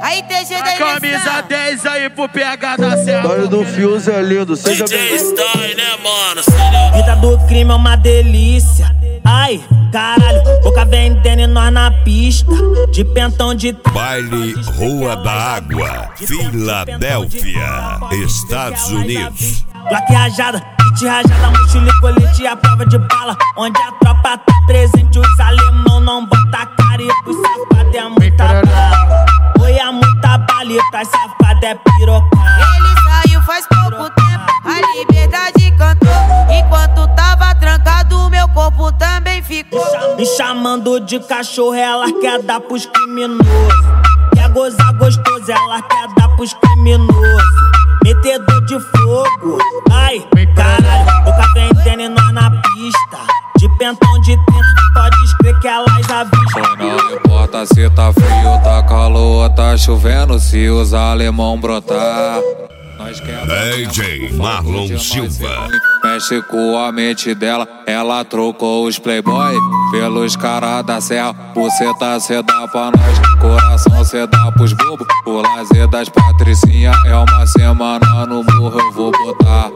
Aí TG da camisa 10 aí pro PH da Serra. História do Fios é lindo, seja bem-vindo. Né, mano? Vida do crime é uma delícia. Ai, caralho, boca vendendo e nós na pista. De pentão de Baile Rua da Água, Filadélfia, Estados Unidos. Glock rajada, kit rajada, mochila e colete a prova de bala. Onde a tropa tá presente, os alemão não bota cara. E pros safados é muita bala. Oi, é muita bala e pras safados é pirocada. Ele saiu faz pouco tempo, a liberdade cantou. Enquanto tava trancado, meu corpo também ficou. Me chamando de cachorro, ela quer dar pros criminosos. Quer gozar gostoso, ela quer dar pros criminosos. Metedor de fogo, ai, caralho, boca vendendo e nós na pista. De pentão de tento, pode escrever que elas avistam. Não importa se tá frio, tá calor, tá chovendo, se os alemão brotar. DJ Marlon Silva. Mexe com a mente dela, ela trocou os playboy pelos caras da serra. Buceta cê dá pra nós, coração cê dá pros bobos. O lazer das patricinha é uma semana no morro. Eu vou botar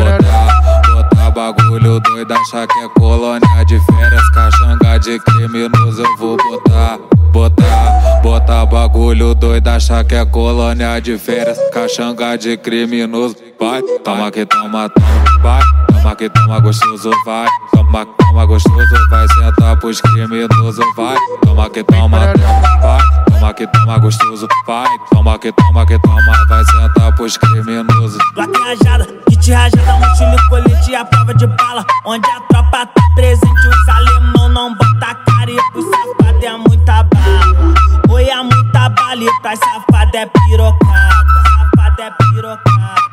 bagulho doido, achar que é colônia de férias. Caxanga de criminoso eu vou botar bagulho doido, achar que é colônia de férias. Caxanga de criminoso, vai, toma que toma, vai, toma que toma gostoso, vai, toma gostoso, vai sentar pros criminosos, vai, toma que toma, vai, toma que toma gostoso, vai, toma que toma, vai sentar pros criminosos. Glock rajada, kit rajada, mochila e colete a prova de bala. Onde a tropa tá presente, os alemão não bota cara. E pros safados é muita bala. Oi, é muita bala e pras safados é pirocada. Safado é pirocada.